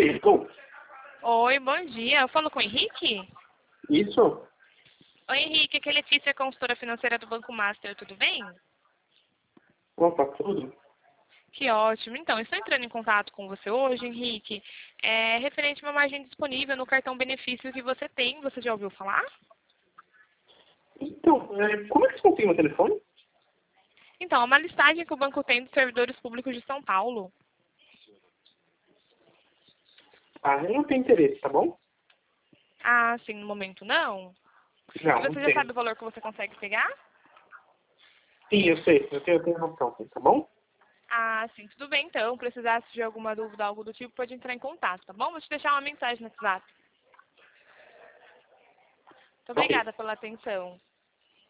Oi, estou. Oi, bom dia. Eu falo com o Henrique? Isso? Oi, Henrique. Aqui é Letícia, consultora financeira do Banco Master. Tudo bem? Opa, tudo? Que ótimo. Então, estou entrando em contato com você hoje, Henrique, referente a uma margem disponível no cartão benefício que você tem. Você já ouviu falar? Então, como é que você conseguiu meu telefone? Então, é uma listagem que o banco tem dos servidores públicos de São Paulo. Ah, eu não tenho interesse, tá bom? Ah, sim, no momento não. E Não você já tenho. sabe o valor que você consegue pegar? Sim, eu sei. Eu tenho noção, sim, tá bom? Ah, sim, tudo bem então. Precisasse de alguma dúvida, algo do tipo, pode entrar em contato, tá bom? Vou te deixar uma mensagem no WhatsApp. Muito Ok. obrigada pela atenção.